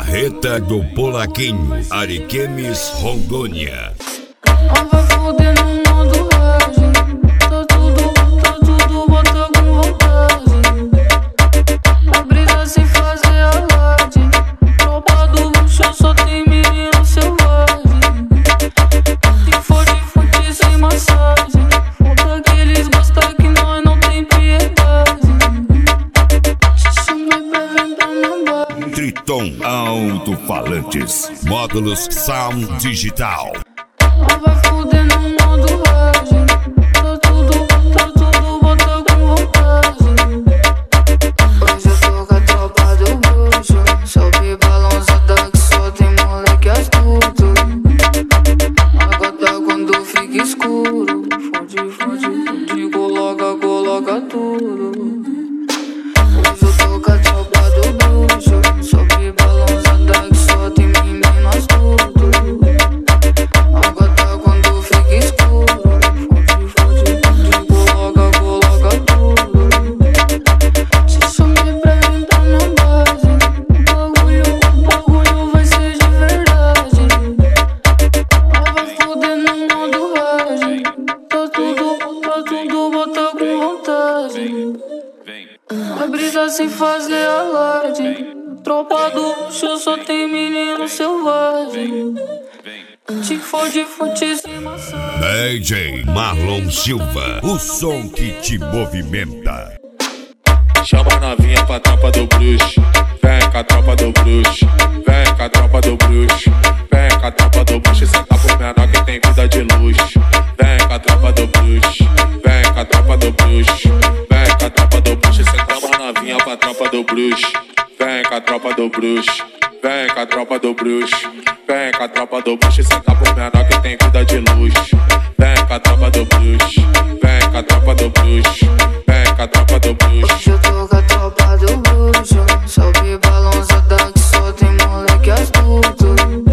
Marreta do Polaquinho, Ariquemes, Rondônia. Vai fuder no modo rage. Tá tudo, bota com vontade. A brisa sem fazer alarde. Tropa do luxo, só tem menino selvagem. Tem fonte sem massagem. Falta que eles gostam que nós não tem piedade. Se chama pra vem pra minha base. Triton Alto-Falantes, módulos Sound Digital. Vai fuder no modo rage. Tá tudo, bota com vontade. Hoje eu tô com a tropa do bruxo. Sobe balançada que só tem moleque astuto. Agora quando fica escuro, fode, coloca tudo. Hoje eu tô com a tropa do bruxo. Sobe balançada que só tem menino astuto. A brisa sem fazer alarde. Tropa do luxo, só tem menino selvagem. Te fode sem massagem. DJ Marlon Silva, o som que te movimenta. Chama a novinha pra tropa do bruxo. Vem com a tropa do bruxo. Vem com a tropa do bruxo. Vem com a tropa do bruxo. Senta pro menor que tem vida de luxo. Vem com a tropa do bruxo. Vem com a tropa do bruxo. Vem com a tropa do bruxo. Senta a novinha pra tropa do bruxo. Vem com a tropa do bruxo. Vem com a tropa do bruxo. Vem com a tropa do bruxo. Senta pro menor que tem vida de luxo. Vem com a tropa do bruxo. Vem com a tropa do bruxo. Vem com a tropa do bruxo. Hoje eu tô com a tropa do bruxo. Sobe balançada que só tem moleque astuto.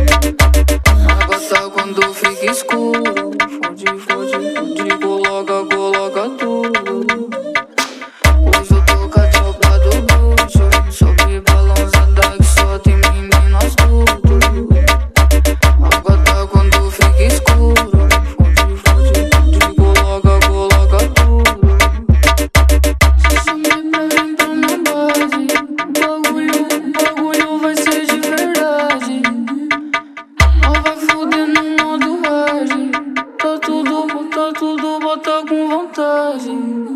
Agora quando fica escuro, fode, coloca tudo. Hoje eu tô com a tropa do bruxo. Sobe balançada que só tem menino astuto. Agora quando fica escuro, fode, coloca tudo. Se sumir pra vem pra minha base. O bagulho vai ser de verdade. Vai fuder no modo rage. Tá tudo, bota com vontade.